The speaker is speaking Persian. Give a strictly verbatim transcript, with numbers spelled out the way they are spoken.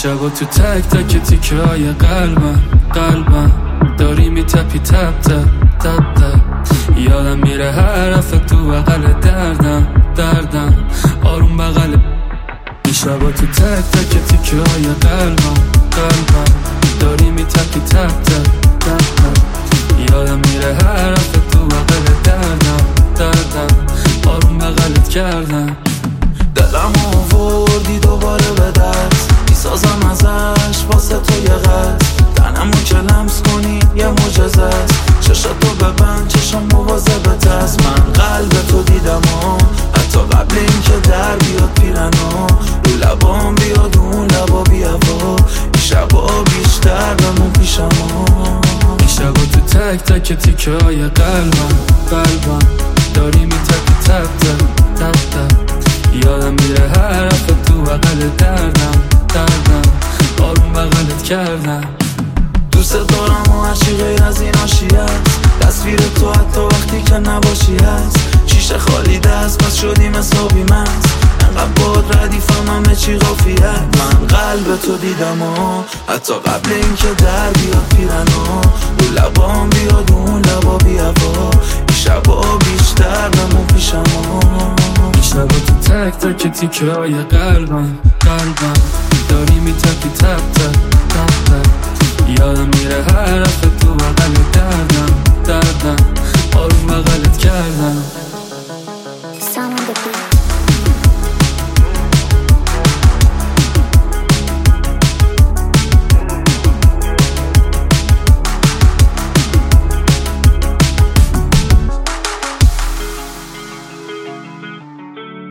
شبا تو تک تک تیکه های قلبم قلبم داری میتپی تپ تپ تپ تپ یادم میره هر رفت تو بغل دردم دردم آروم بغل شبا تو تک تک تیکه های قلبم قلبم داری میتپی تپ تپ تپ تپ یادم میره هر رفت تو بغل دردم دردم آروم بغلت کردم دلم آوردی دوباره به دست میسازم ازش واسه تو یه قد تنمو که لمس کنی یه معجزه است چشاتو ببند چشم مواظبت است من قلب تو دیدم و حتی قبل این که در بیاد پیرنا رو لبام بیاد اون لبا بیاوا این شبا بیشتر بمون پیشم این شبا تو تک تک تیکه های قلبم قلبم داری میتپی تپ تپ تپ تپ یادم میره هر رفت تو بغل دردم دردم آروم بغلت کردم دوست دارم و هرچی غیر از این عاشی هست تصویر تو حتی وقتی که نباشی هست شیشه خالی دست پس شدیم حسابی مست انقدر باد ردیفم همه چی غافیه من قلب تو دیدم و حتی قبل این که در بیاد پیرنا رو لبام بیاد اون لبا بیاوا این شبا بیشتر بمون پیشم این شبا تو تک تک تیکه های قلبم قلبم داری میتپی تپ تپ تپ تپ یادم میره هر رفت تو بغل دردم دردم آروم بغلت کردم